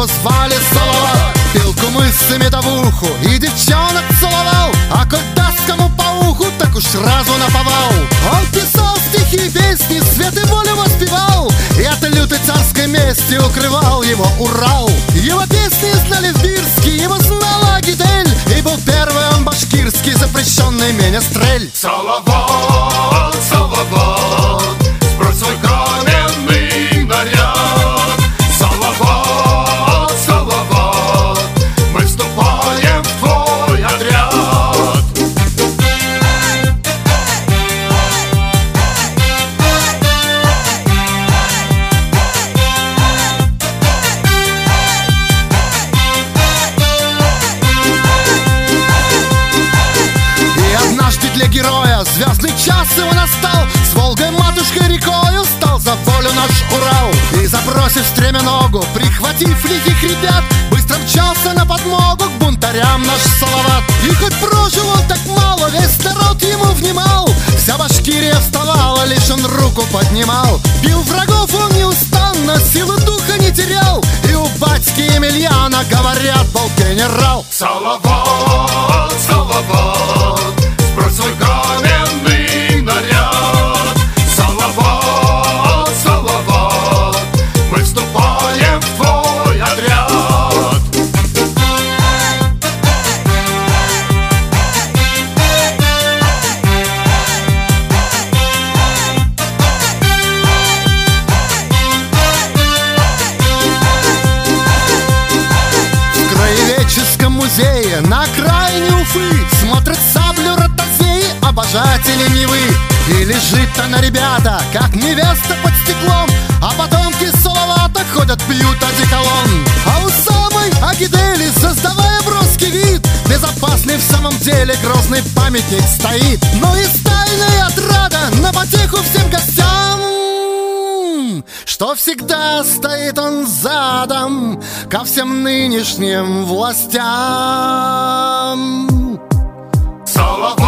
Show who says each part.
Speaker 1: его звали Салават. Пил кумыс медовуху и девчонок целовал, а коль даст кому по уху, так уж сразу наповал. Он писал стихи и песни, свет и волю воспевал, и от лютой царской мести укрывал его Урал. Его песни знали в Бирске, его знала Агидель, и был первый он башкирский запрещенный менестрель.
Speaker 2: Салават, Салават, сбрось свой каменный наряд. Салават, Салават, мы вступаем в твой отряд.
Speaker 1: Для героя звездный час его настал, с Волгой матушкой рекою стал за волю наш Урал. И забросив стремя ногу, прихватив лихих ребят, быстро мчался на подмогу к бунтарям наш Салават. И хоть прожил он так мало, весь народ ему внимал, вся Башкирия вставала, лишь он руку поднимал. Бил врагов он неустанно, силы духа не терял, и у батьки Емельяна, говорят, был генерал.
Speaker 2: Салават, Салават, сбрось свой каменный наряд. Салават, Салават, мы вступаем в твой отряд.
Speaker 1: В краеведческом музее на окраине Уфы смотрят саблю ротозеи, обожатели Невы. И лежит она, ребята, как невеста под стеклом, а потомки Салавата ходят, пьют одеколон. А у самой Агидели, создавая броский вид, безопасный в самом деле грозный памятник стоит. Но и тайная отрада на потеху всем гостям, что всегда стоит он задом ко всем нынешним властям.
Speaker 2: Салават.